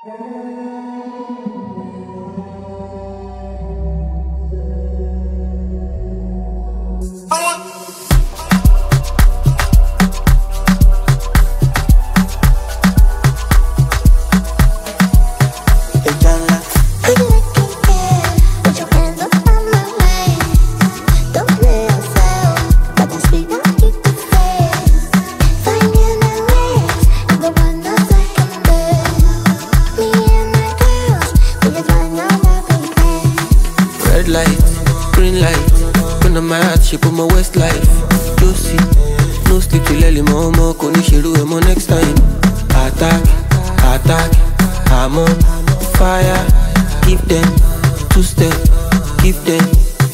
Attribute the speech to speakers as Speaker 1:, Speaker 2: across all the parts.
Speaker 1: Red light, green light, when I'm mad, shape of my west life. Josie, no sleep till early, mama, koni shiru emo next time. Attack, attack, I'm on fire. Give them two step, give them.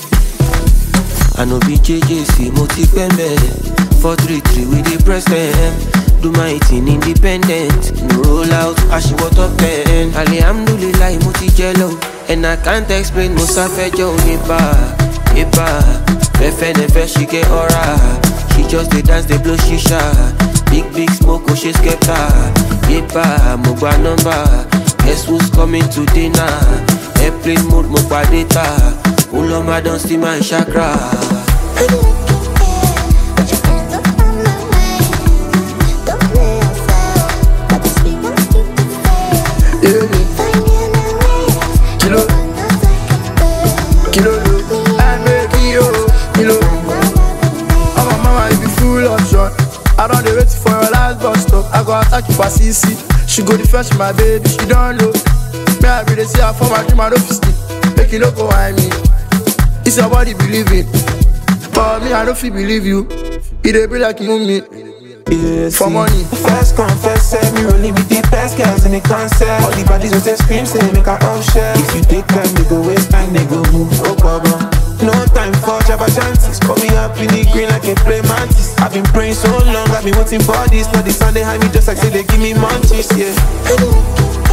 Speaker 1: I know BJJC, Moti Pembe, 433 with the press them. Do my thing independent, no roll out, I she what up then. Alhamdulillah, Moti Jello. And I can't explain, Musa Fejo, Iba, Fefe never she get aura. She just they dance, they blow shisha. Big smoke, oh she's kept her. Iba, Mugba number. Guess who's coming to dinner? Airplane mode, Mugba data. Uloma don't see my chakra.
Speaker 2: Kilo, I make kilo. Oh my mama, you be full of shot. I don't wait for your last bus stop. I go attack you for CC. She go defense my baby, she don't know. Me I really see her for my dream, I don't feel sleep. Make it look behind me. It's your body believe it. For me, I don't feel believe you. It be like you me. Yeah, for money.
Speaker 3: First confess, me rolling with the best girls in the concert. All the bodies with the scream, say make a all share. If you take time, they go waste time, they go move, no problem. No time for jabba chances. Call me up in the green like a play mantis. I've been praying so long, I've been waiting for this. Now the sun they hide me just like say they give me munchies, yeah.